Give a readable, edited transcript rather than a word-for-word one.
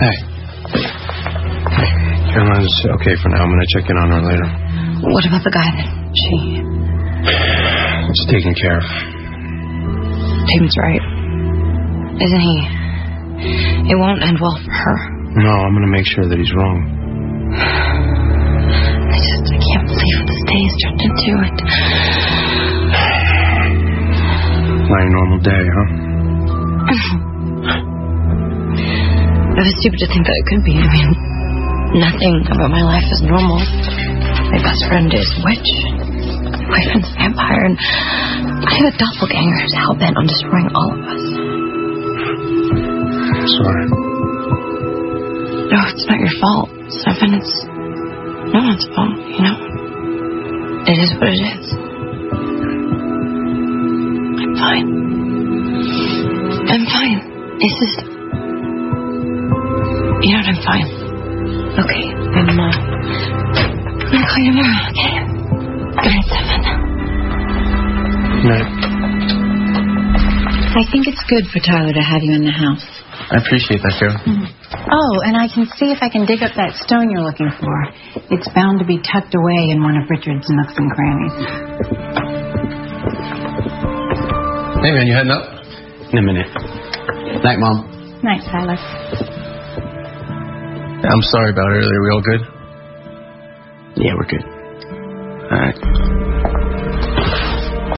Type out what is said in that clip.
Hey. Caroline's okay for now. I'm going to check in on her later. What about the guy that she... It's taken care of. Tim's right. Isn't he? It won't end well for her. No, I'm going to make sure that he's wrong. I can't believe what this day has turned into. Not a normal day, huh? It was stupid to think that it could be. I mean, nothing about my life is normal. My best friend is a witch. My boyfriend's a vampire. And I have a doppelganger who's hell-bent on destroying all of us. Sorry. No, it's not your fault, Stefan. It's no one's fault, you know? It is what it is. I'm fine. I'm fine. It's just... You know what? I'm fine. Okay, I'm gonna call you tomorrow, okay? Good night, Stefan. Night. I think it's good for Tyler to have you in the house. I appreciate that, Carol. Oh, and I can see if I can dig up that stone you're looking for. It's bound to be tucked away in one of Richard's nooks and crannies. Hey, man, you heading up? In a minute. Night, Mom. Night, Tyler. I'm sorry about earlier. We all good? Yeah, we're good. All right.